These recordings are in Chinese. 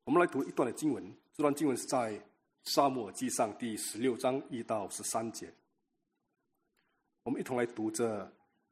我们来读一段的经文，这段经文是在撒母耳记上第16章1到13节。我们一同来读这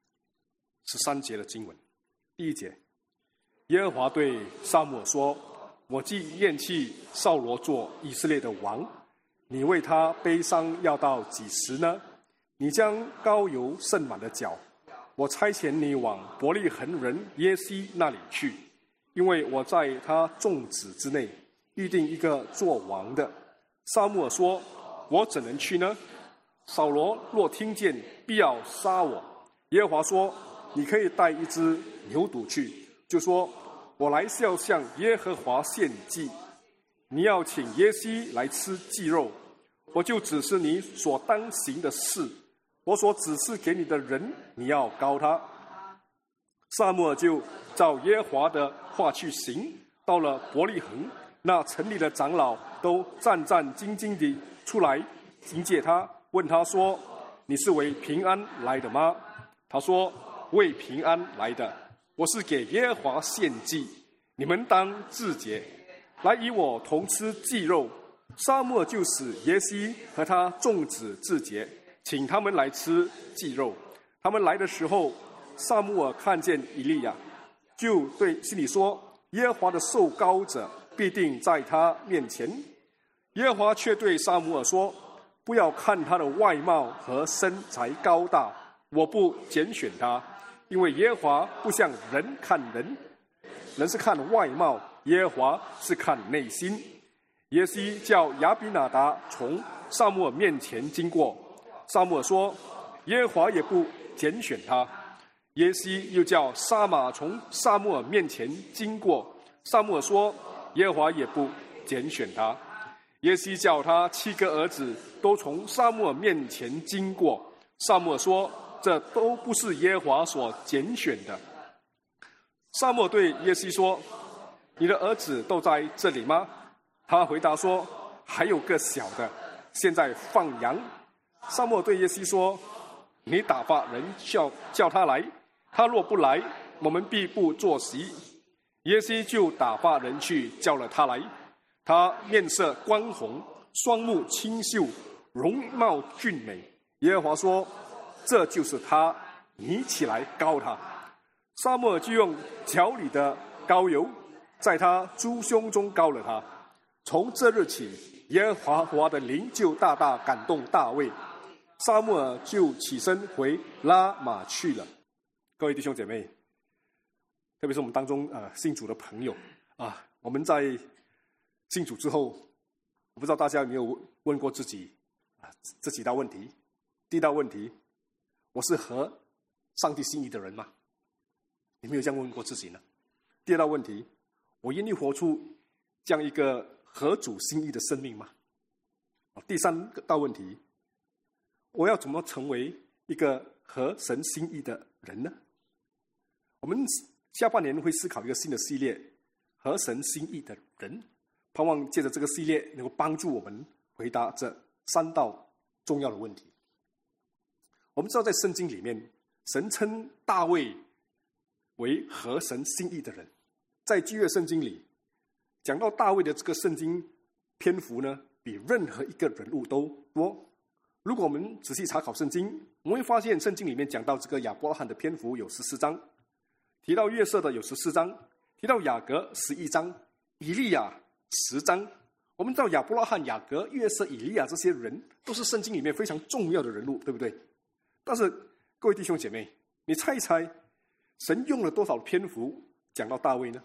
13节的经文。第1节，耶和华对撒母耳说：我既厌弃扫罗做以色列的王，你为他悲伤要到几时呢？你将膏油盛满的脚，我差遣你往伯利恒人耶西那里去，因为我在他众子之内预定一个做王的。撒母耳说：我怎能去呢？扫罗若听见，必要杀我。耶和华说：你可以带一只牛犊去，就说：我来是要向耶和华献祭。你要请耶西来吃祭肉，我就指示你所当行的事。我所指示给你的人，你要膏他。撒母耳就照耶和华的话去行，到了伯利恒，那城里的长老都战战兢兢地出来迎接他，问他说：你是为平安来的吗？他说：为平安来的，我是给耶和华献祭，你们当自洁，来与我同吃祭肉。撒母耳就使耶西和他众子自洁，请他们来吃祭肉。他们来的时候，撒母耳看见以利亚，就对心里说：耶和华的受膏者必定在他面前。耶和华却对撒母耳说：不要看他的外貌和身材高大，我不拣选他，因为耶和华不像人看人，人是看外貌，耶和华是看内心。耶西叫亚比拿达从撒母耳面前经过，撒母耳说：耶和华也不拣选他。耶西又叫沙玛从撒母耳面前经过，撒母耳说：耶和华也不拣选他。耶西叫他7个儿子都从撒母耳面前经过，撒母耳说：这都不是耶和华所拣选的。撒母耳对耶西说：你的儿子都在这里吗？他回答说：还有个小的，现在放羊。撒母耳对耶西说：你打发人叫他来，他若不来，我们必不坐席。耶西就打发人去叫了他来，他面色光红，双目清秀，容貌俊美。耶和华说：这就是他，你起来膏他。撒母耳就用脚里的膏油在他猪胸中膏了他。从这日起，耶和华的灵就大大感动大卫，撒母耳就起身回拉玛去了。各位弟兄姐妹，特别是我们当中信主的朋友啊，我们在信主之后，我不知道大家有没有问过自己这几道问题。第一道问题，我是合上帝心意的人吗？你没有这样问过自己呢？第二道问题，我愿意活出这样一个合主心意的生命吗？第三道问题，我要怎么成为一个合神心意的人呢？我们下半年会思考一个新的系列，合神心意的人，盼望借着这个系列能够帮助我们回答这3道重要的问题。我们知道在圣经里面，神称大卫为合神心意的人。在旧约圣经里讲到大卫的这个圣经篇幅呢，比任何一个人物都多。如果我们仔细查考圣经，我们会发现圣经里面讲到这个亚伯拉罕的篇幅有14章，提到约瑟的有14章，提到雅各11章，以利亚10章。我们知道亚伯拉罕、雅各、约瑟、以利亚这些人都是圣经里面非常重要的人物，对不对？但是各位弟兄姐妹，你猜一猜，神用了多少篇幅讲到大卫呢？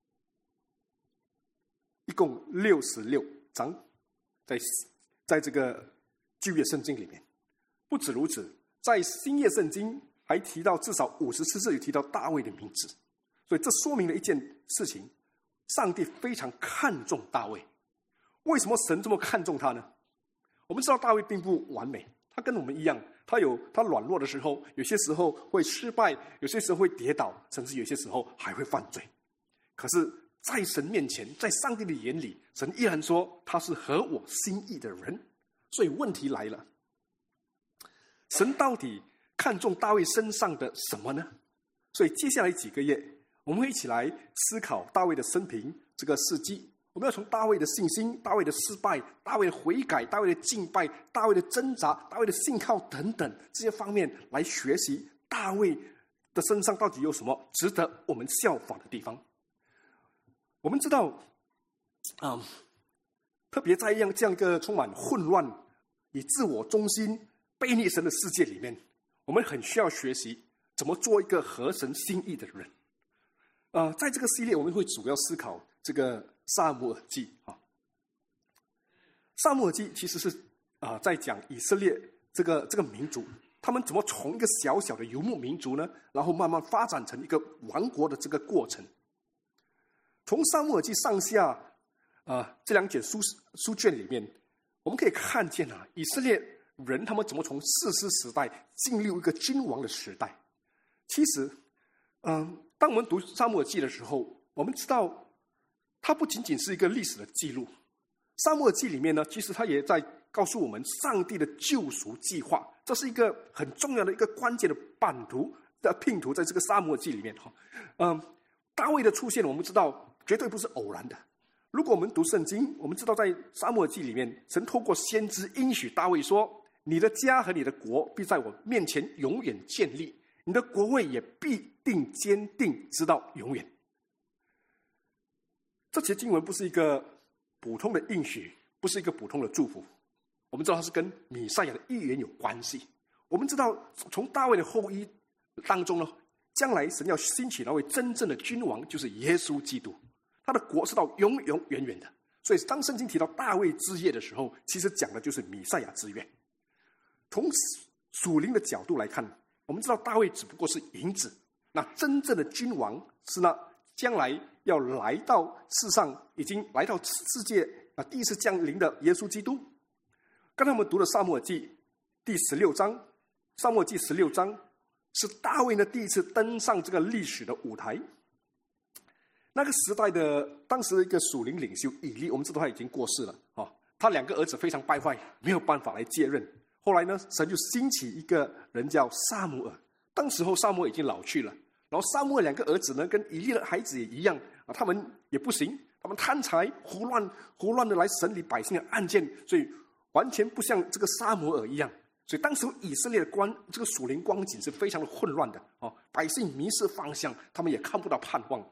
一共66章，在这个旧约圣经里面。不止如此，在新约圣经还提到至少54次有提到大卫的名字。所以这说明了一件事情，上帝非常看重大卫。为什么神这么看重他呢？我们知道大卫并不完美，他跟我们一样，他有他软弱的时候，有些时候会失败，有些时候会跌倒，甚至有些时候还会犯罪。可是在神面前，在上帝的眼里，神依然说他是合我心意的人。所以问题来了，神到底看重大卫身上的什么呢？所以接下来几个月，我们会一起来思考大卫的生平这个事迹。 我们要从大卫的信心、大卫的失败、大卫的悔改、大卫的敬拜、大卫的挣扎、大卫的信靠等等这些方面来学习大卫的身上到底有什么值得我们效法的地方。我们知道，特别在这样一个充满混乱、以自我中心、悖逆神的世界里面，我们很需要学习怎么做一个合神心意的人。在这个系列，我们会主要思考这个撒母耳记啊。撒母耳记其实是在讲以色列这个民族，他们怎么从一个小小的游牧民族呢，然后慢慢发展成一个王国的这个过程。从撒母耳记上下这两卷书卷里面，我们可以看见以色列人他们怎么从士师时代进入一个君王的时代。其实，当我们读撒母耳记的时候，我们知道它不仅仅是一个历史的记录。撒母耳记里面呢，其实它也在告诉我们上帝的救赎计划，这是一个很重要的一个关键的版图的拼图，在这个撒母耳记里面大卫的出现，我们知道绝对不是偶然的。如果我们读圣经，我们知道在撒母耳记里面，神透过先知应许大卫说：“你的家和你的国必在我面前永远建立，你的国位也必定坚定，直到永远。”这节经文不是一个普通的应许，不是一个普通的祝福。我们知道它是跟弥赛亚的预言有关系。我们知道从大卫的后裔当中呢，将来神要兴起那位真正的君王，就是耶稣基督。他的国是到永永远远的。所以当圣经提到大卫之业的时候，其实讲的就是弥赛亚之约。从属灵的角度来看，我们知道大卫只不过是影子，那真正的君王是那将来要来到世上，已经来到世界第一次降临的耶稣基督。刚才我们读了撒母耳记第16章，撒母耳记16章是大卫呢第一次登上这个历史的舞台。那个时代的当时的一个属灵领袖以利，我们知道他已经过世了他两个儿子非常败坏，没有办法来接任。后来呢，神就兴起一个人叫撒母耳。当时候撒母耳已经老去了，然后撒母耳两个儿子呢，跟以利的孩子也一样他们也不行，他们贪财胡乱的来审理百姓的案件，所以完全不像这个撒母耳一样。所以当时以色列的这个属灵光景是非常的混乱的百姓迷失方向，他们也看不到盼望。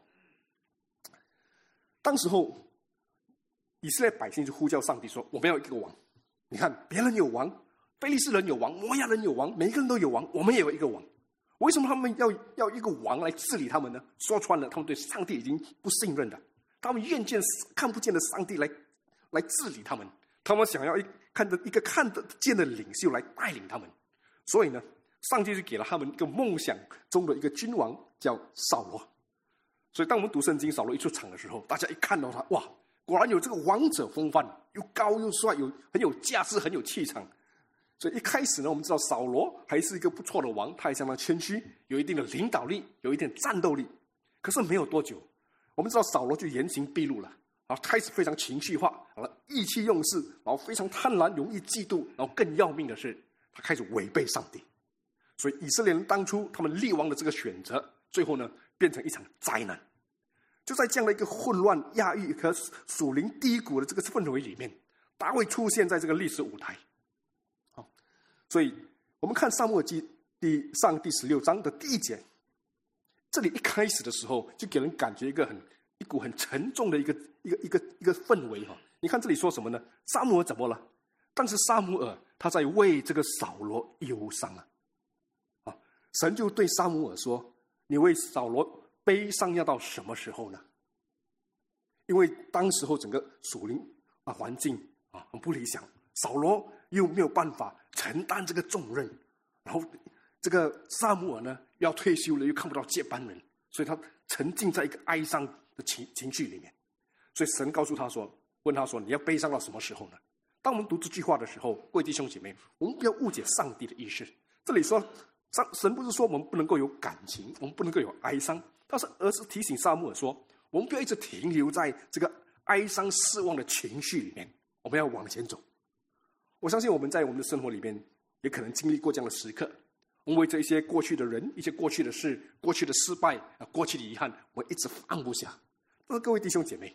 当时候以色列百姓就呼叫上帝说：“我们要一个王。你看别人有王，非利士人有王，摩押人有王，每一个人都有王，我们也有一个王。为什么他们要一个王来治理他们呢？说穿了，他们对上帝已经不信任了，他们厌倦看不见的上帝来治理他们，他们想要一个看得见的领袖来带领他们。所以呢，上帝就给了他们一个梦想中的一个君王，叫扫罗。所以当我们读圣经，扫罗一出场的时候，大家一看到他，哇，果然有这个王者风范，又高又帅，很有架势，很有气场。所以一开始呢，我们知道扫罗还是一个不错的王，他也相当谦虚，有一定的领导力，有一定的战斗力。可是没有多久，我们知道扫罗就言行毕露了，然后开始非常情绪化，然后意气用事，然后非常贪婪，容易嫉妒，然后更要命的是，他开始违背上帝。所以以色列人当初他们立王的这个选择，最后呢变成一场灾难。就在这样的一个混乱、压抑和属灵低谷的这个氛围里面，大卫出现在这个历史舞台。所以我们看撒母耳记第16章的第1节，这里一开始的时候就给人感觉一股很沉重的一个氛围你看这里说什么呢？撒母耳怎么了？但是撒母耳他在为这个扫罗忧伤神就对撒母耳说：“你为扫罗悲伤要到什么时候呢？”因为当时候整个属灵环境很不理想，扫罗又没有办法承担这个重任，然后这个撒母耳呢又要退休了，又看不到接班人，所以他沉浸在一个哀伤的情绪里面。所以神告诉他说，问他说：“你要悲伤到什么时候呢？”当我们读这句话的时候，各位弟兄姐妹，我们不要误解上帝的意思。这里说神不是说我们不能够有感情，我们不能够有哀伤，而是提醒撒母耳说，我们不要一直停留在这个哀伤失望的情绪里面，我们要往前走。我相信我们在我们的生活里面也可能经历过这样的时刻，我们为这一些过去的人、一些过去的事、过去的失败、过去的遗憾，我们一直放不下。但是各位弟兄姐妹，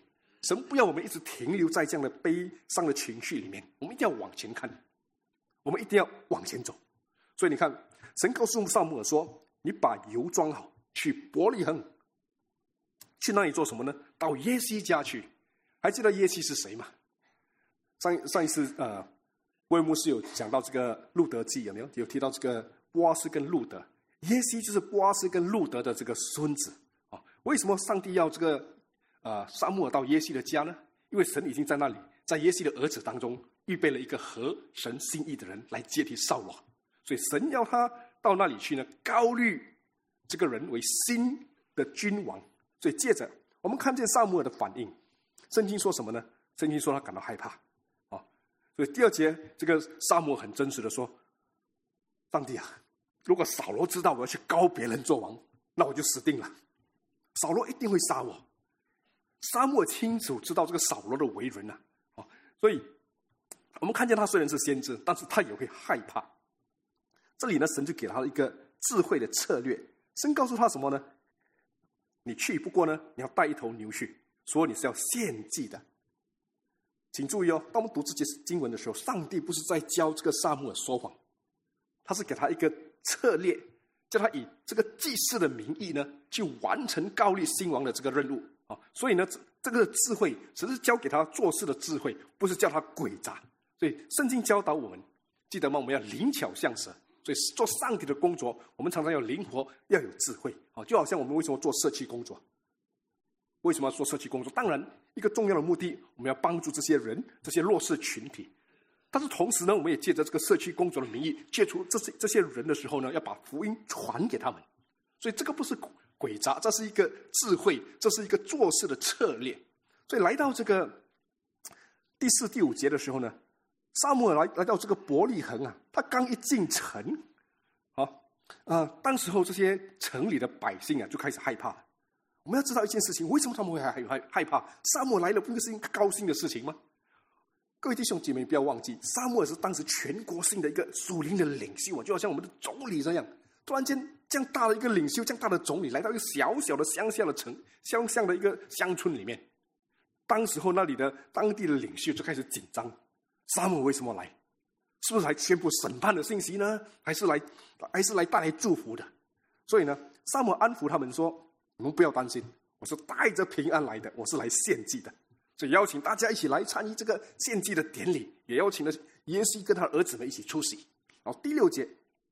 神不要我们一直停留在这样的悲伤的情绪里面，我们一定要往前看，我们一定要往前走。所以你看，神告诉撒母耳说：“你把油装好，去伯利恒，去那里做什么呢？到耶西家去。”还记得耶西是谁吗？上一次威牧师有讲到这个路德记，有没有？有提到这个波阿斯跟路德，耶西就是波阿斯跟路德的这个孙子啊。为什么上帝要这个撒母耳到耶西的家呢？因为神已经在那里，在耶西的儿子当中预备了一个合神心意的人来接替扫罗，所以神要他到那里去呢，膏立这个人为新的君王。所以接着我们看见撒母耳的反应，圣经说什么呢？圣经说他感到害怕啊。所以第二节，这个撒母耳很真实的说：“上帝啊，如果扫罗知道我要去膏别人做王，那我就死定了。扫罗一定会杀我。”撒母耳清楚知道这个扫罗的为人啊，所以我们看见他虽然是先知，但是他也会害怕。这里呢，神就给他一个智慧的策略。神告诉他什么呢？你去，不过呢，你要带一头牛去，说你是要献祭的。请注意哦，当我们读这节经文的时候，上帝不是在教这个撒母耳说谎，他是给他一个策略，叫他以这个祭祀的名义呢，去完成膏立新王的这个任务啊。所以呢，这个智慧只是教给他做事的智慧，不是叫他诡诈。所以圣经教导我们，记得吗？我们要灵巧像蛇。所以做上帝的工作，我们常常要灵活，要有智慧啊。就好像我们为什么做社区工作？为什么要做社区工作？当然，一个重要的目的，我们要帮助这些人、这些弱势群体。但是同时呢，我们也借着这个社区工作的名义，接触这些人的时候呢，要把福音传给他们。所以这个不是诡诈，这是一个智慧，这是一个做事的策略。所以来到这个第4、第5节的时候呢，撒母耳来到这个伯利恒啊，他刚一进城，当时候这些城里的百姓啊就开始害怕了。我们要知道一件事情，为什么他们会害怕？撒母耳来了，不是一个高兴的事情吗？各位弟兄姐妹，不要忘记，撒母耳是当时全国性的一个属灵的领袖啊，就好像我们的总理这样。突然间，这样大的一个领袖，这样大的总理，来到一个小小的乡下的乡下的一个乡村里面，当时候那里的当地的领袖就开始紧张。撒母耳为什么来？是不是来宣布审判的信息呢？还是来带来祝福的？所以呢，撒母耳安抚他们说：“你们不要担心，我是带着平安来的，我是来献祭的。”所以邀请大家一起来参与这个献祭的典礼，也邀请了耶西跟他儿子们一起出席。然后第6节，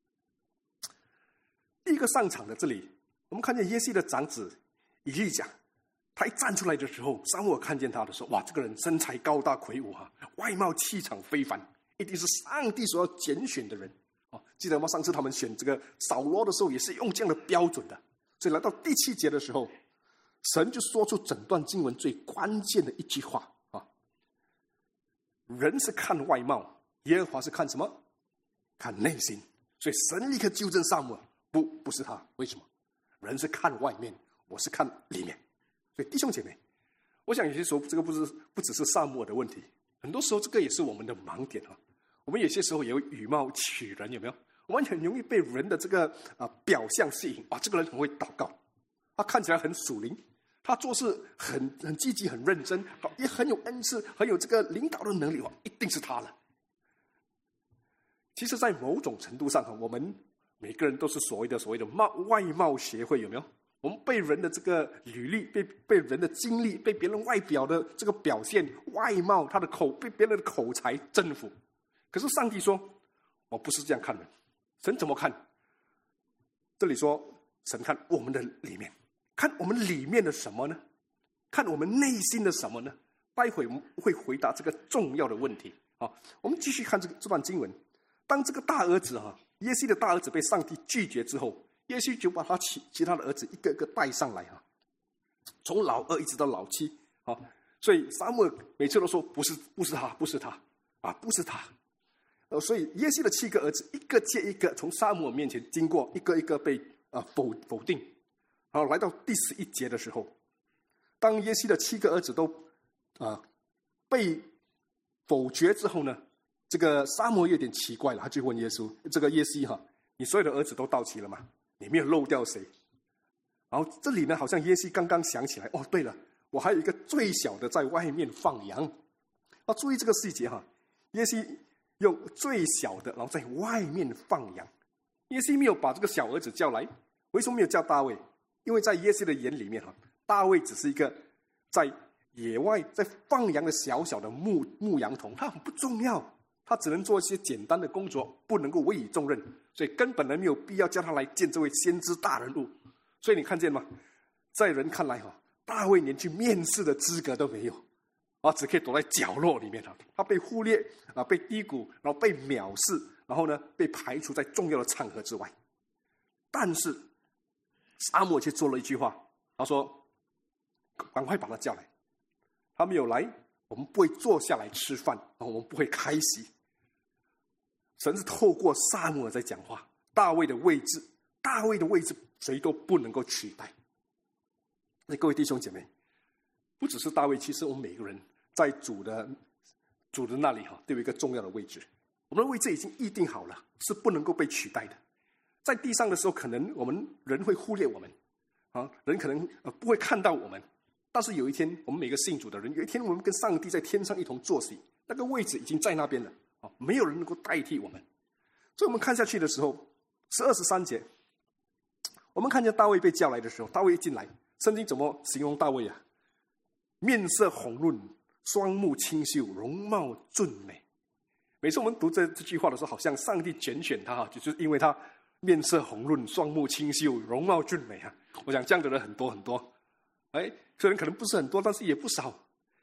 第一个上场的这里，我们看见耶西的长子以利甲，他一站出来的时候，撒母耳看见他的时候，哇，这个人身材高大魁梧啊，外貌气场非凡，一定是上帝所要拣选的人啊！记得吗？上次他们选这个扫罗的时候，也是用这样的标准的。所以来到第7节的时候，神就说出整段经文最关键的一句话啊：人是看外貌，耶和华是看什么？看内心。所以神立刻纠正撒母耳，不是他。为什么？人是看外面，我是看里面。所以弟兄姐妹，我想有些时候这个不只是撒母耳的问题，很多时候这个也是我们的盲点啊。我们有些时候也会以貌取人，有没有？我们很容易被人的这个表象吸引啊，这个人很会祷告，他看起来很属灵，他做事很积极、很认真，也很有恩赐，很有这个领导的能力，一定是他了。其实，在某种程度上，我们每个人都是所谓的外貌协会，有没有？我们被人的这个履历、被人的经历、被别人外表的这个表现、外貌、被别人的口才征服。可是上帝说，我不是这样看人。神怎么看？这里说，神看我们的里面，看我们里面的什么呢？看我们内心的什么呢？待会我们会回答这个重要的问题。好，我们继续看这段经文。当这个大儿子耶西的大儿子被上帝拒绝之后，耶西就把他其他的儿子一个个带上来从老2一直到老7所以撒母耳每次都说不是他。所以耶西的7个儿子一个接一个从撒母耳面前经过，一个一个被否定。然后来到第11节的时候，当耶西的7个儿子都被否决之后呢，这个撒母耳有点奇怪了，他就问耶稣：“这个耶西你所有的儿子都到齐了吗？你没有漏掉谁？”然后这里呢，好像耶西刚刚想起来，对了， 我还有一个最小的在外面放羊。注意这个细节哈，耶西用最小的，然后在外面放羊。耶西没有把这个小儿子叫来，为什么没有叫大卫？因为在耶西的眼里面哈，大卫只是一个在野外在放羊的小小的牧羊童，他很不重要，他只能做一些简单的工作，不能够委以重任，所以根本没有必要叫他来见这位先知大人物。所以你看见吗？在人看来哈，大卫连去面试的资格都没有，只可以躲在角落里面，他被忽略被低估，然后被藐视，然后呢被排除在重要的场合之外。但是撒母耳却做了一句话，他说：“赶快把他叫来。”他没有来，我们不会坐下来吃饭，我们不会开席。神是透过撒母耳在讲话，大卫的位置谁都不能够取代。那各位弟兄姐妹，不只是大卫，其实我们每个人在主的那里都有一个重要的位置。我们的位置已经预定好了，是不能够被取代的。在地上的时候，可能我们人会忽略我们，人可能不会看到我们。但是有一天，我们每个信主的人，有一天我们跟上帝在天上一同坐席，那个位置已经在那边了，没有人能够代替我们。所以我们看下去的时候，12、13节，我们看见大卫被叫来的时候，大卫一进来，圣经怎么形容大卫啊？面色红润，双目清秀，容貌俊美。每次我们读这句话的时候，好像上帝拣选他，就是因为他面色红润，双目清秀，容貌俊美啊。我想这样的人很多很多。虽然可能不是很多，但是也不少。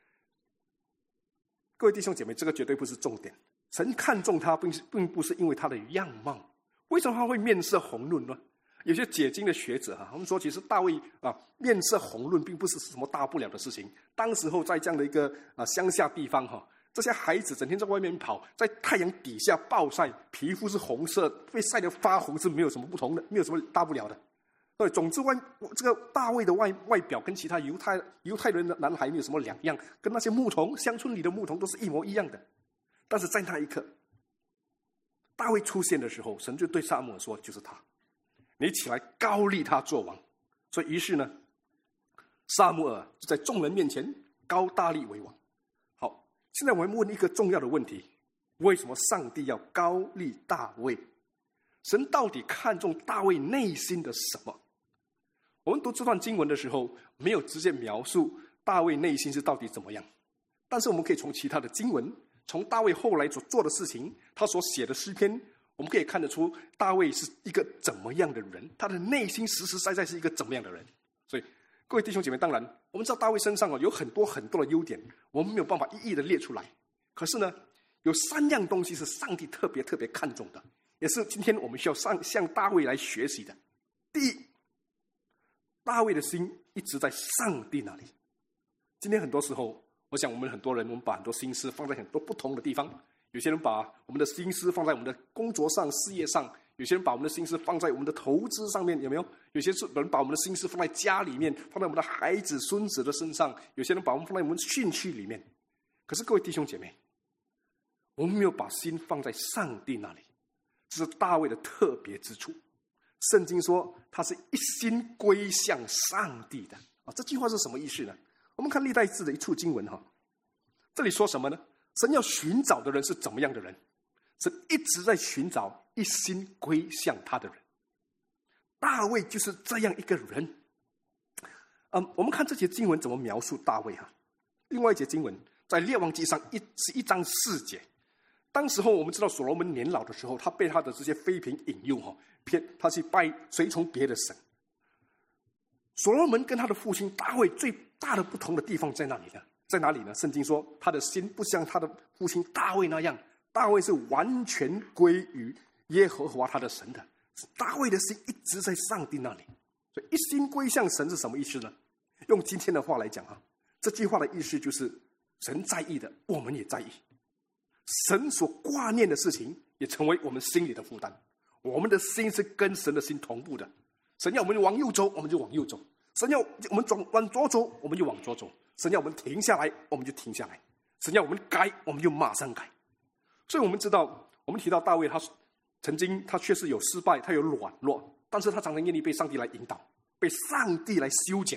各位弟兄姐妹，这个绝对不是重点。神看重他并不是因为他的样貌。为什么他会面色红润呢？有些解经的学者他们说，其实大卫面色红润并不是什么大不了的事情。当时候在这样的一个乡下地方这些孩子整天在外面跑，在太阳底下暴晒，皮肤是红色，被晒得发红是没有什么不同的，没有什么大不了的。总之这个大卫的外表跟其他犹太人的男孩没有什么两样，跟那些牧童，乡村里的牧童都是一模一样的。但是在那一刻，大卫出现的时候，神就对撒母耳说：“就是他，你起来高立他做王。”所以于是呢，撒母耳就在众人面前高大力为王。好，现在我们问一个重要的问题：为什么上帝要高立大卫？神到底看重大卫内心的什么？我们读这段经文的时候，没有直接描述大卫内心是到底怎么样，但是我们可以从其他的经文，从大卫后来所做的事情，他所写的诗篇，我们可以看得出大卫是一个怎么样的人，他的内心实实在在是一个怎么样的人。所以各位弟兄姐妹，当然我们知道大卫身上有很多很多的优点，我们没有办法一一的列出来。可是呢，有3样东西是上帝特别看重的，也是今天我们需要向大卫来学习的。第一，大卫的心一直在上帝那里。今天很多时候，我想我们很多人，我们把很多心思放在很多不同的地方。有些人把我们的心思放在我们的工作上、事业上；有些人把我们的心思放在我们的投资上面，有没有？有些人把我们的心思放在家里面，放在我们的孩子、孙子的身上；有些人把我们放在我们的兴趣里面。可是各位弟兄姐妹，我们没有把心放在上帝那里，这是大卫的特别之处。圣经说他是一心归向上帝的这句话是什么意思呢？我们看历代志的一处经文这里说什么呢？神要寻找的人是怎么样的人？神一直在寻找一心归向他的人。大卫就是这样一个人。我们看这节经文怎么描述大卫另外一节经文在列王记上11章4节。当时候我们知道所罗门年老的时候，他被他的这些妃嫔引诱他去随从别的神。所罗门跟他的父亲大卫最大的不同的地方在哪里呢？圣经说他的心不像他的父亲大卫那样，大卫是完全归于耶和华他的神的。大卫的心一直在上帝那里。所以一心归向神是什么意思呢？用今天的话来讲这句话的意思就是神在意的我们也在意，神所挂念的事情也成为我们心里的负担。我们的心是跟神的心同步的。神要我们往右走，我们就往右走；神要我们往左走，我们就往左走；神要我们停下来，我们就停下来；神要我们改，我们就马上改。所以我们知道，我们提到大卫，他确实有失败，他有软弱，但是他常常愿意被上帝来引导，被上帝来修剪，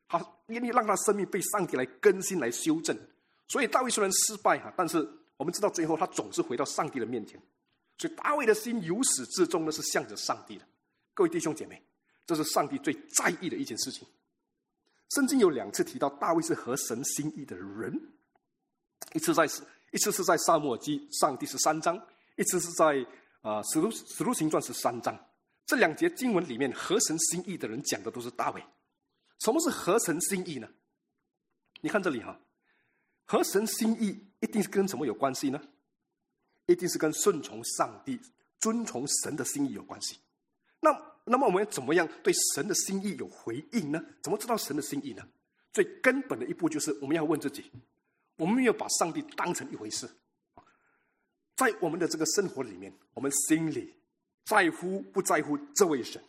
他愿意让他生命被上帝来更新、来修正。所以大卫虽然失败但是我们知道最后他总是回到上帝的面前。所以大卫的心由始至终呢是向着上帝的。各位弟兄姐妹，这是上帝最在意的一件事情。圣经有2次提到大卫是合神心意的人，一次是在撒母耳记上第13章，一次是在使徒行传13章。这2节经文里面合神心意的人讲的都是大卫。什么是合神心意呢？你看这里合神心意一定是跟什么有关系呢？一定是跟顺从上帝、遵从神的心意有关系。那么我们怎么样对神的心意有回应呢？怎么知道神的心意呢？最根本的一步就是我们要问自己，我们没有把上帝当成一回事。在我们的这个生活里面，我们心里在乎不在乎这位神？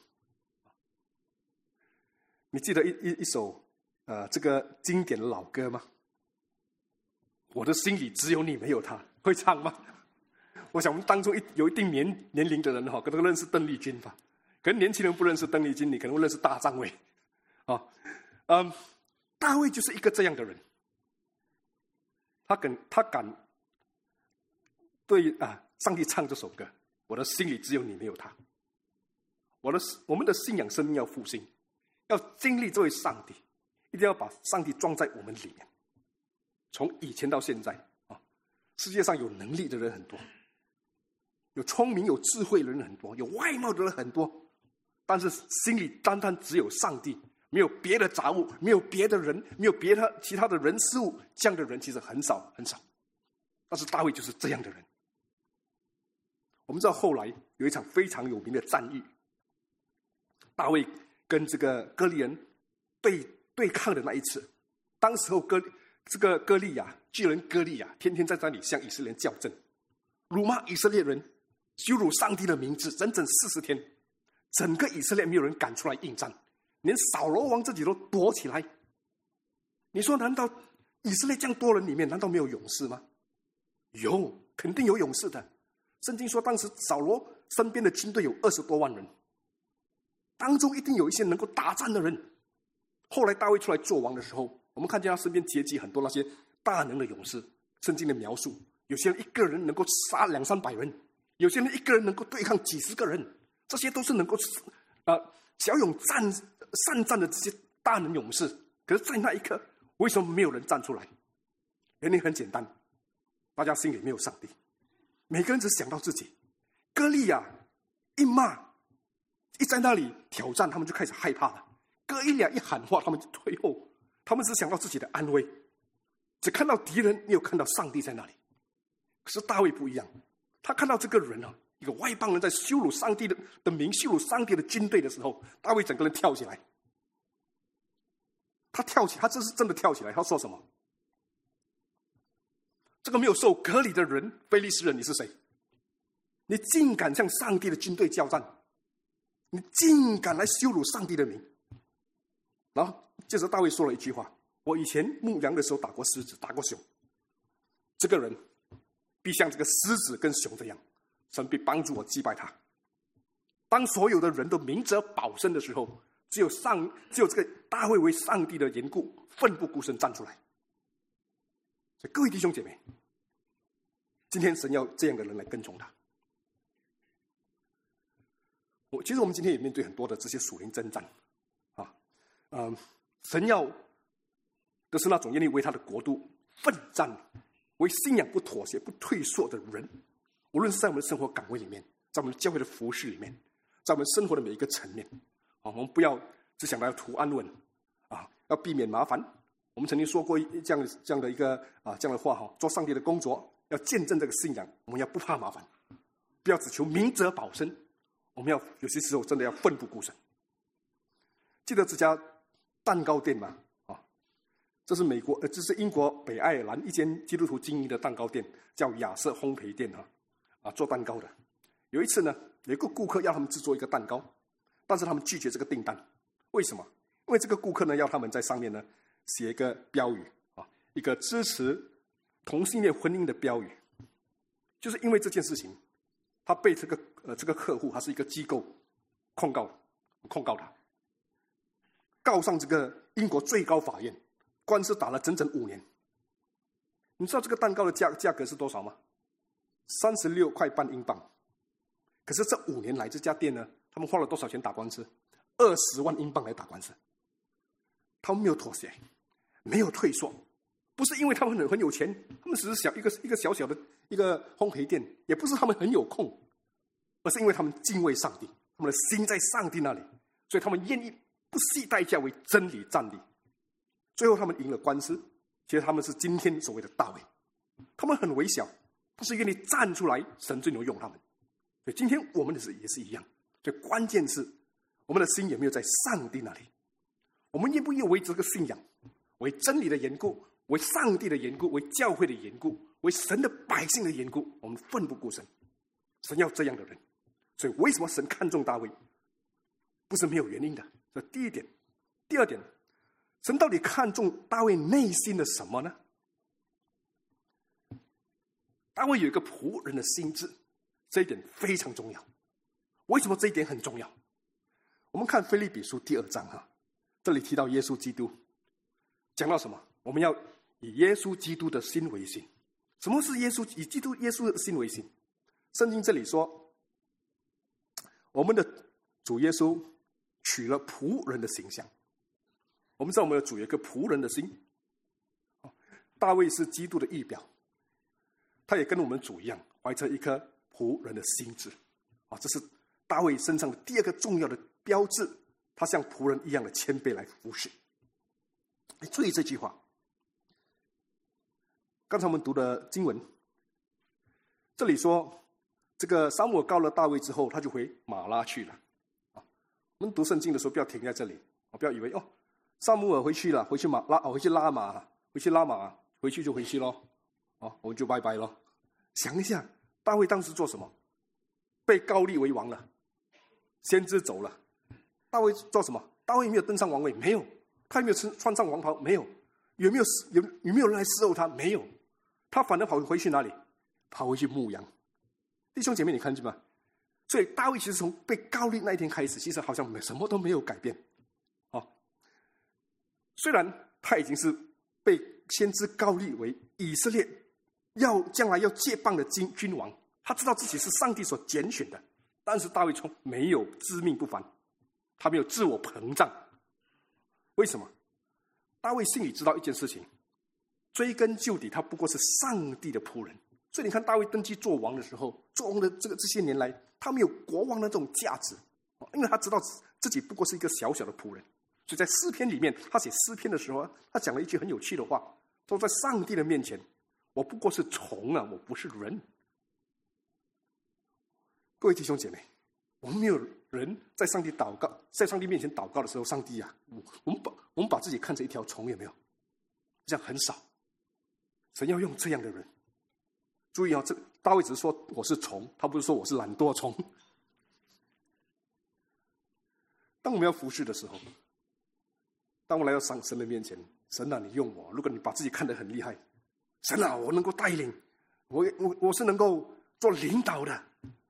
你记得一首这个经典的老歌吗？我的心里只有你没有他，会唱吗？我想我们当中有一定年龄的人可能认识邓丽君吧，可能年轻人不认识邓丽君，你可能会认识大张伟大卫就是一个这样的人，他敢对上帝唱这首歌，我的心里只有你没有他。我们的信仰生命要复兴，要经历这位上帝，一定要把上帝装在我们里面。从以前到现在世界上有能力的人很多，有聪明有智慧的人很多，有外貌的人很多，但是心里单单只有上帝，没有别的杂物，没有别的人，没有其他的人事物，这样的人其实很少很少。但是大卫就是这样的人。我们知道后来有一场非常有名的战役，大卫跟这个歌利人对抗的那一次，当时候歌利亚巨人歌利亚天天在那里向以色列人较真，辱骂以色列人，羞辱上帝的名字，整整40天，整个以色列没有人敢出来应战，连扫罗王自己都躲起来。你说难道以色列这样多人里面难道没有勇士吗？有，肯定有勇士的。圣经说当时扫罗身边的军队有20多万人，当中一定有一些能够打仗的人。后来大卫出来做王的时候，我们看见他身边结集很多那些大能的勇士。圣经的描述，有些人一个人能够杀200-300人，有些人一个人能够对抗几十个人，这些都是能够骁勇善战的这些大能勇士。可是在那一刻，为什么没有人站出来？原因很简单，大家心里没有上帝，每个人只想到自己。歌利亚一骂，一在那里挑战，他们就开始害怕了。歌利亚一喊话，他们就退后，他们只想到自己的安危，只看到敌人，没有看到上帝在那里。可是大卫不一样，他看到这个人一个外邦人在羞辱上帝的名，羞辱上帝的军队的时候，大卫整个人跳起来。他这是真的跳起来。他说什么？这个没有受割礼的人，非利士人，你是谁？你竟敢向上帝的军队交战，你竟敢来羞辱上帝的名。然后接着大卫说了一句话，我以前牧羊的时候打过狮子，打过熊，这个人必像这个狮子跟熊这样，神必帮助我击败他。当所有的人都明哲保身的时候，只有这个大卫为上帝的缘故，奋不顾身站出来。所以各位弟兄姐妹，今天神要这样的人来跟从他。其实我们今天也面对很多的这些属灵征战神要的是那种愿意为他的国度奋战，为信仰不妥协不退缩的人。无论是在我们的生活岗位里面，在我们教会的服事里面，在我们生活的每一个层面我们不要只想到要图安稳要避免麻烦。我们曾经说过这样的一个这样的话做上帝的工作，要见证这个信仰，我们要不怕麻烦，不要只求明哲保身，我们要有些时候真的要奋不顾身。记得这家蛋糕店吗？这是英国北爱尔兰一间基督徒经营的蛋糕店，叫亚瑟烘焙店做蛋糕的。有一次呢，有一个顾客要他们制作一个蛋糕，但是他们拒绝这个订单。为什么？因为这个顾客呢要他们在上面呢写一个标语一个支持同性恋婚姻的标语。就是因为这件事情，他被这个客户，他是一个机构控告他，告上这个英国最高法院，官司打了整整5年。你知道这个蛋糕的价格是多少吗？36块半英镑。可是这5年来，这家店呢，他们花了多少钱打官司？20万英镑来打官司。他们没有妥协，没有退缩，不是因为他们很有钱，他们只是一个小小的一个烘焙店，也不是他们很有空，而是因为他们敬畏上帝，他们的心在上帝那里，所以他们愿意不惜代价为真理站立。最后他们赢了官司，其实他们是今天所谓的大卫，他们很微小，但是愿意站出来，神最能用他们。所以今天我们的也是一样，所以关键是我们的心有没有在上帝那里，我们愿不愿意为这个信仰，为真理的缘故，为上帝的缘故，为教会的缘故，为神的百姓的缘故，我们奋不顾身。神要这样的人。所以为什么神看重大卫，不是没有原因的。这第一点。第二点，神到底看重大卫内心的什么呢？大卫有一个仆人的心志，这一点非常重要。为什么这一点很重要？我们看腓立比书第2章这里提到耶稣基督，讲到什么？我们要以耶稣基督的心为心。什么是以耶稣的心为心？圣经这里说，我们的主耶稣取了仆人的形象。我们知道我们的主有一个仆人的心，大卫是基督的预表，他也跟我们主一样，怀着一颗仆人的心志。这是大卫身上的第二个重要的标志，他像仆人一样的谦卑来服侍。你注意这句话，刚才我们读的经文，这里说这个撒母耳膏了大卫之后，他就回马拉去了。我们读圣经的时候不要停在这里，不要以为撒母耳回去了，回去拉马，回去就回去咯，我们就拜拜咯。想一下，大卫当时做什么？被膏立为王了，先知走了，大卫做什么？大卫没有登上王位，没有；他也没有穿上王袍，没有；有没有人来伺候他？没有。他反而跑回去哪里？跑回去牧羊。弟兄姐妹，你看见吗？所以大卫其实从被膏立那一天开始，其实好像什么都没有改变。虽然他已经是被先知膏立为以色列将来要接棒的君王，他知道自己是上帝所拣选的，但是大卫从没有自命不凡，他没有自我膨胀。为什么？大卫心里知道一件事情，追根究底，他不过是上帝的仆人。所以你看大卫登基做王的时候，做王的这些年来，他没有国王的这种价值，因为他知道自己不过是一个小小的仆人。所以在诗篇里面，他写诗篇的时候，他讲了一句很有趣的话，说在上帝的面前，我不过是虫我不是人。各位弟兄姐妹，我们没有人在上帝祷告，在上帝面前祷告的时候，上帝我们把自己看成一条虫，有没有？这样很少。神要用这样的人。注意这大卫只是说我是虫，他不是说我是懒惰虫。当我们要服侍的时候，当我来到神的面前，神你用我。如果你把自己看得很厉害，神我能够带领，我是能够做领导的。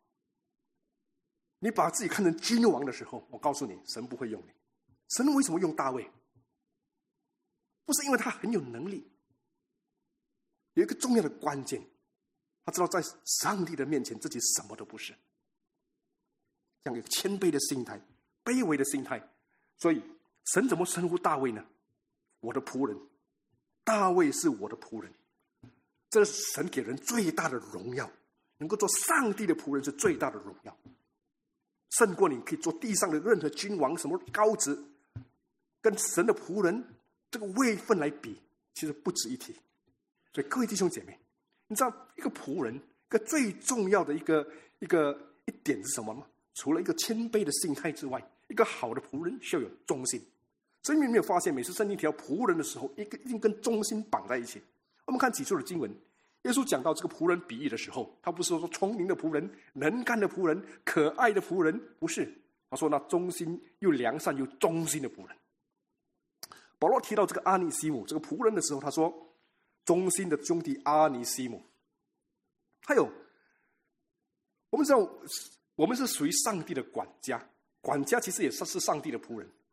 你把自己看成君王的时候，我告诉你，神不会用你。神为什么用大卫？不是因为他很有能力，有一个重要的关键，他知道在上帝的面前自己什么都不是，这样一个谦卑的心态，卑微的心态。所以神怎么称呼大卫呢？我的仆人，大卫是我的仆人。这是神给人最大的荣耀，能够做上帝的仆人是最大的荣耀，胜过你可以做地上的任何君王，什么高职，跟神的仆人这个位分来比，其实不值一提。所以各位弟兄姐妹，你知道一个仆人一个最重要的一点是什么吗？除了一个谦卑的心态之外，一个好的仆人需要有忠心。所以你有没有发现，每次圣经提到仆人的时候，一定跟忠心绑在一起。我们看起初的经文，耶稣讲到这个仆人比喻的时候，他不是说聪明的仆人、能干的仆人、可爱的仆人，不是。他说那忠心又良善又忠心的仆人。保罗提到这个阿尼西姆这个仆人的时候，他说忠心的兄弟阿尼西姆。还有，我们知道我们是属于上帝的管家，管家其实也是上帝的仆人。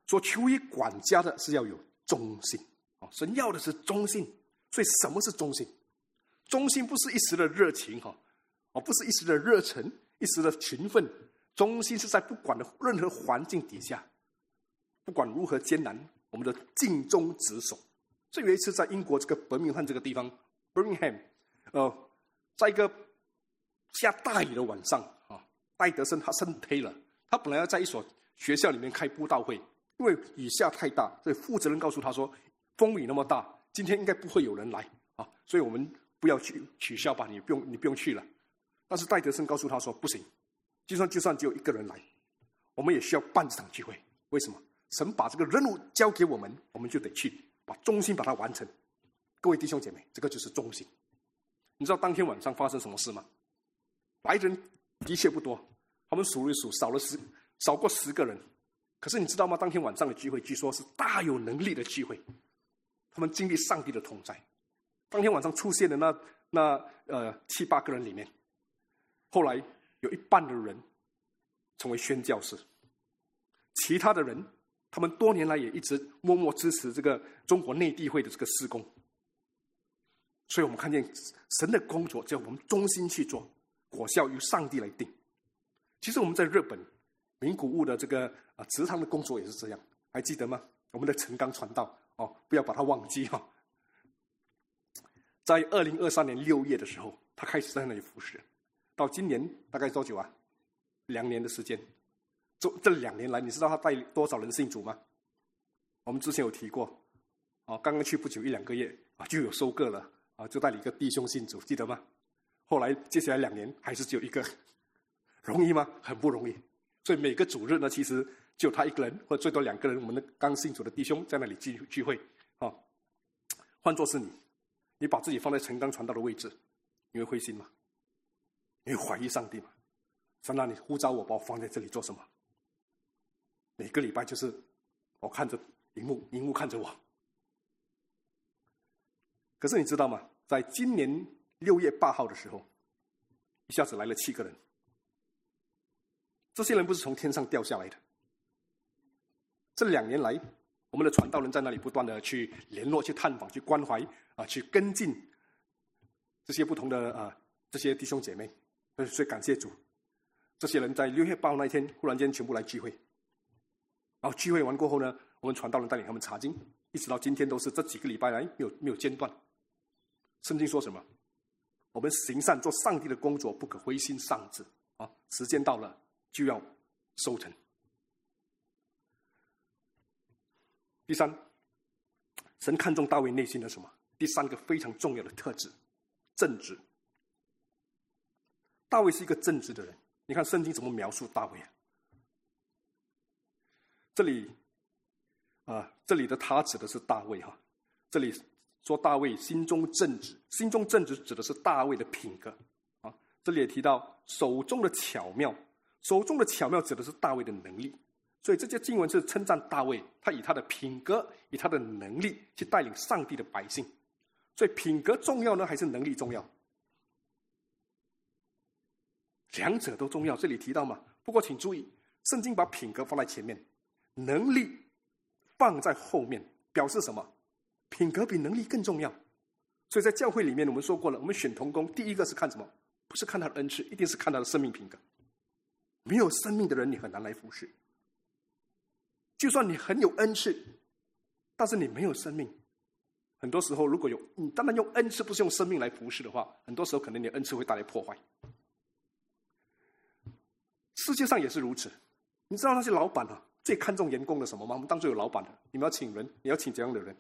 所求于管家的是要有忠心。神要的是忠心。所以什么是忠心？忠心不是一时的热情，不是一时的热忱，一时的勤奋。忠心是在不管的任何环境底下，不管如何艰难，我们的尽忠职守。所以有一次在英国这个伯明翰这个地方 ，Birmingham， 在一个下大雨的晚上，戴德森他生推了，他本来要在一所学校里面开布道会，因为雨下太大，所以负责人告诉他说，风雨那么大，今天应该不会有人来啊，所以我们不要取消吧，你不用去了。但是戴德森告诉他说，不行，就算只有一个人来，我们也需要办这场聚会。为什么？神把这个任务交给我们，我们就得去把忠心把它完成。各位弟兄姐妹，这个就是忠心。你知道当天晚上发生什么事吗？来人的确不多，他们数了一数，少过10个人。可是你知道吗？当天晚上的聚会据说是大有能力的聚会，他们经历上帝的同在。当天晚上出现的那7、8个人里面，后来有一半的人成为宣教士，其他的人他们多年来也一直默默支持这个中国内地会的这个事工。所以我们看见神的工作只要我们忠心去做，果效由上帝来定。其实我们在日本名古屋的这个祠堂的工作也是这样，还记得吗？我们的陈刚传道不要把它忘记在2023年6月的时候，他开始在那里服侍，到今年大概多久啊？2年的时间。这2年来，你知道他带多少人信主吗？我们之前有提过，刚刚去不久1-2个月就有收割了就带了一个弟兄信主，记得吗？后来接下来2年还是只有一个，容易吗？很不容易。所以每个主日呢，其实就他一个人，或者最多2个人，我们的刚信主的弟兄在那里聚会换作是你把自己放在陈刚传道的位置，你会灰心吗？你会怀疑上帝吗？神让你呼召我，把我放在这里做什么？每个礼拜就是我看着荧幕看着我。可是你知道吗？在今年6月8号的时候，一下子来了7个人。这些人不是从天上掉下来的。这2年来，我们的传道人在那里不断的去联络、去探访、去关怀去跟进这些不同的这些弟兄姐妹。所以感谢主，这些人在6月8号那一天忽然间全部来聚会。然后聚会完过后呢，我们传道人带领他们查经，一直到今天都是这几个礼拜来没有间断。圣经说什么？我们行善做上帝的工作，不可灰心丧志时间到了就要收成。第三，神看重大卫内心的什么？第3个非常重要的特质，正直。大卫是一个正直的人。你看圣经怎么描述大卫这里的他指的是大卫这里说大卫心中正直，心中正直指的是大卫的品格这里也提到手中的巧妙，手中的巧妙指的是大卫的能力。所以这些经文是称赞大卫，他以他的品格，以他的能力去带领上帝的百姓。所以品格重要呢，还是能力重要？两者都重要。这里提到嘛，不过请注意，圣经把品格放在前面，能力放在后面，表示什么？品格比能力更重要。所以在教会里面我们说过了，我们选同工第一个是看什么？不是看他的恩赐，一定是看他的生命品格。没有生命的人，你很难来服侍。就算你很有恩赐，但是你没有生命，很多时候如果你当然用恩赐，不是用生命来服侍的话，很多时候可能你的恩赐会带来破坏。世界上也是如此。你知道那些老板最看重员工的什么吗？我们当作有老板的，你们要请人，你要请怎样的人？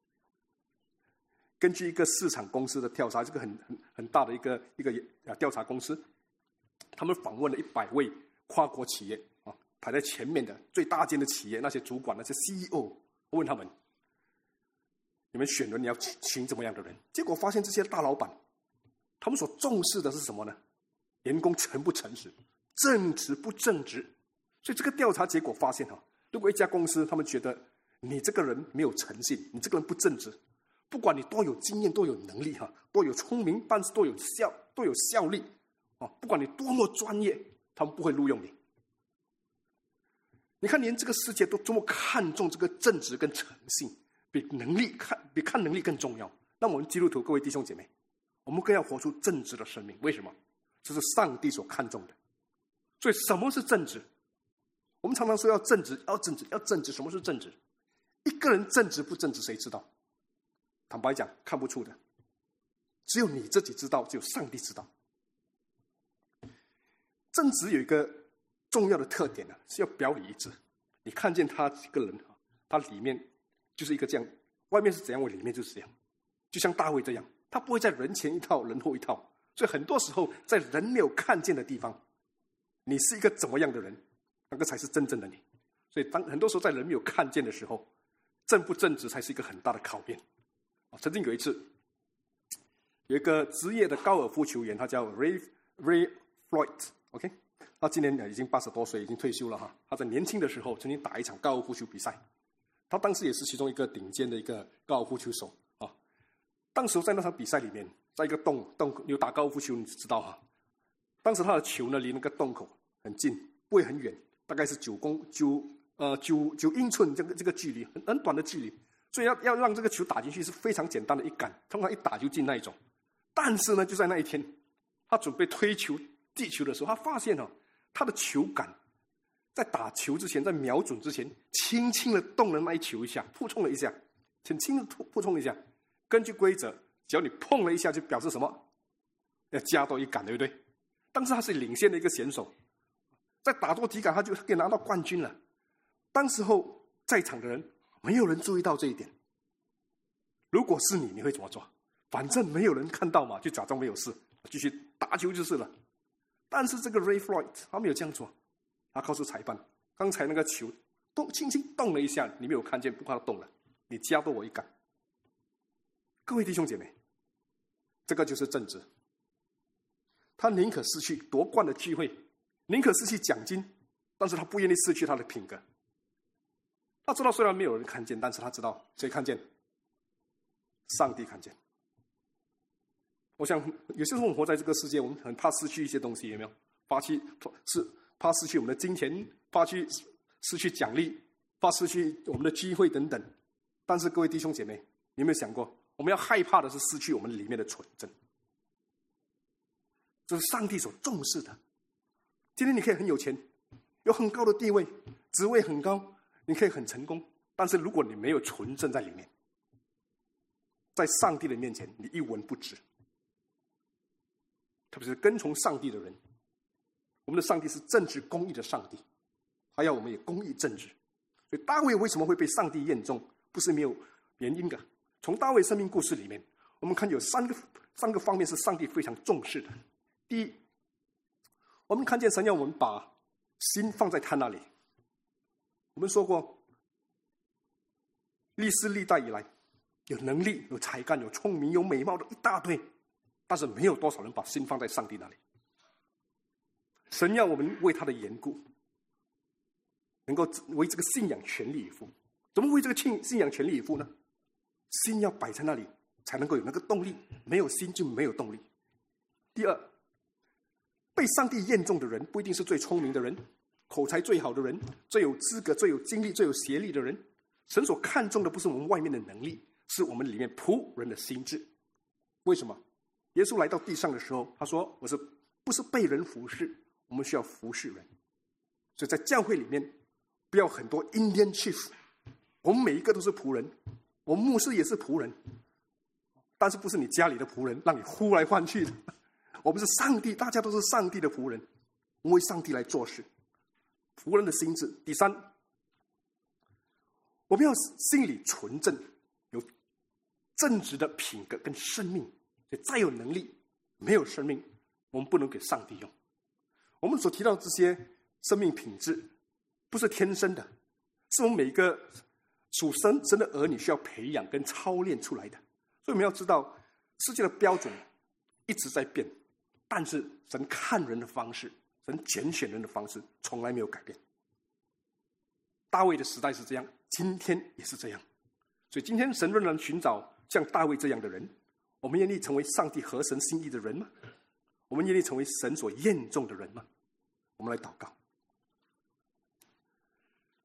根据一个市场公司的调查，这个很大的一个调查公司，他们访问了100位跨国企业排在前面的最大间的企业，那些主管，那些 CEO， 问他们，你们选人你要请怎么样的人？结果发现这些大老板，他们所重视的是什么呢？员工诚不诚实，正直不正直。所以这个调查结果发现如果一家公司他们觉得你这个人没有诚信，你这个人不正直，不管你多有经验、多有能力多有聪明，办事多有效率不管你多么专业，他们不会录用你。 你看，连这个世界都这么看重这个正直跟诚信，比看能力更重要。那我们基督徒各位弟兄姐妹，我们更要活出正直的生命。为什么？这是上帝所看重的。所以什么是正直？我们常常说要正直，要正直，要正直。什么是正直？一个人正直不正直，谁知道？坦白讲，看不出的。只有你自己知道，只有上帝知道。正直有一个重要的特点呢，是要表里一致。你看见他这个人，他里面就是一个这样，外面是怎样，我里面就是这样。就像大卫这样，他不会在人前一套，人后一套。所以很多时候，在人没有看见的地方，你是一个怎么样的人，那个才是真正的你。所以很多时候在人没有看见的时候，正不正直才是一个很大的考验。曾经有一次，有一个职业的高尔夫球员，他叫 Ray Floyd，OK， 他今年已经80多岁，已经退休了哈。他在年轻的时候曾经打一场高尔夫球比赛，他当时也是其中一个顶尖的一个高尔夫球手啊。当时在那场比赛里面，在一个洞有打高尔夫球，你知道哈。当时他的球呢离那个洞口很近，不会很远，大概是9英寸这个距离，很短的距离。所以要让这个球打进去是非常简单的一杆，通常一打就进那一种。但是呢，就在那一天，他准备推球击球的时候，他发现他的球杆在打球之前，在瞄准之前，轻轻的动了那一球一下，扑冲了一下，很轻的扑冲一下。根据规则，只要你碰了一下，就表示什么？要加多一杆，对不对？但是他是领先的一个选手，再打多几杆，他就可以拿到冠军了。当时候在场的人没有人注意到这一点。如果是你会怎么做？反正没有人看到嘛，就假装没有事，继续打球就是了。但是这个 Ray Floyd 他没有这样做，他告诉裁判，刚才那个球轻轻动了一下，你没有看见，不怕它动了，你加多我一杆。各位弟兄姐妹，这个就是正直。他宁可失去夺冠的机会，宁可失去奖金，但是他不愿意失去他的品格。他知道虽然没有人看见，但是他知道谁看见？上帝看见。我想有些时候我们活在这个世界，我们很怕失去一些东西，有没有？怕失去我们的金钱，怕失去奖励，怕失去我们的机会等等。但是各位弟兄姐妹，你有没有想过，我们要害怕的是失去我们里面的纯真？这是上帝所重视的。今天你可以很有钱，有很高的地位，职位很高，你可以很成功，但是如果你没有纯正在里面，在上帝的面前你一文不值。特别是跟从上帝的人，我们的上帝是正直公义的上帝，他要我们也公义正直。所以大卫为什么会被上帝验中，不是没有原因的。从大卫生命故事里面，我们看有三个方面是上帝非常重视的。第一，我们看见神要我们把心放在他那里。我们说过，历史历代以来，有能力、有才干、有聪明、有美貌的一大堆，但是没有多少人把心放在上帝那里。神要我们为他的缘故，能够为这个信仰全力以赴。怎么为这个信仰全力以赴呢？心要摆在那里，才能够有那个动力。没有心就没有动力。第二，被上帝验中的人，不一定是最聪明的人，口才最好的人，最有资格、最有经历、最有学历的人。神所看重的不是我们外面的能力，是我们里面仆人的心智。为什么？耶稣来到地上的时候，他说：“不是被人服侍，我们需要服侍人。”所以在教会里面，不要很多 Indian chief， 我们每一个都是仆人，我们牧师也是仆人，但是不是你家里的仆人，让你呼来唤去的。我们是上帝，大家都是上帝的仆人，我们为上帝来做事。仆人的心智。第三，我们要心里纯正，有正直的品格跟生命。再有能力，没有生命，我们不能给上帝用。我们所提到这些生命品质，不是天生的，是我们每一个属神的儿女需要培养跟操练出来的。所以我们要知道，世界的标准一直在变，但是神看人的方式，神拣选人的方式从来没有改变。大卫的时代是这样，今天也是这样。所以今天神仍然寻找像大卫这样的人。我们愿意成为上帝合神心意的人吗？我们愿意成为神所验中的人吗？我们来祷告。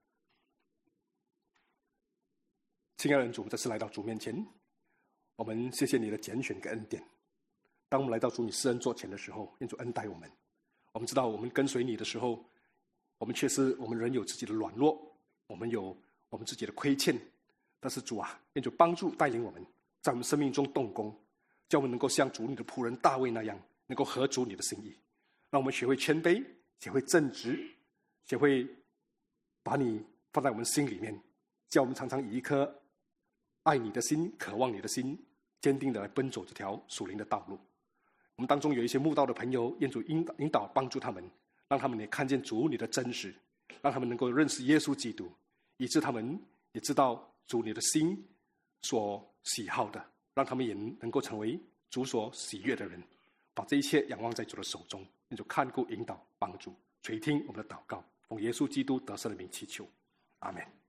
亲爱的主，我们再次来到主面前，我们谢谢你的拣选跟恩典。当我们来到主你施恩座前的时候，愿主恩待我们。我们知道我们跟随你的时候，我们确实我们人有自己的软弱，我们有我们自己的亏欠，但是主啊，愿主帮助带领我们，在我们生命中动工，叫我们能够像主你的仆人大卫那样，能够合主你的心意，让我们学会谦卑，学会正直，学会把你放在我们心里面，叫我们常常以一颗爱你的心、渴望你的心，坚定的来奔走这条属灵的道路。我们当中有一些慕道的朋友，愿主引导帮助他们，让他们也看见主你的真实，让他们能够认识耶稣基督，以致他们也知道主你的心所喜好的，让他们也能够成为主所喜悦的人，把这一切仰望在主的手中，愿主看顾引导帮助，垂听我们的祷告，奉耶稣基督得胜的名祈求，阿们。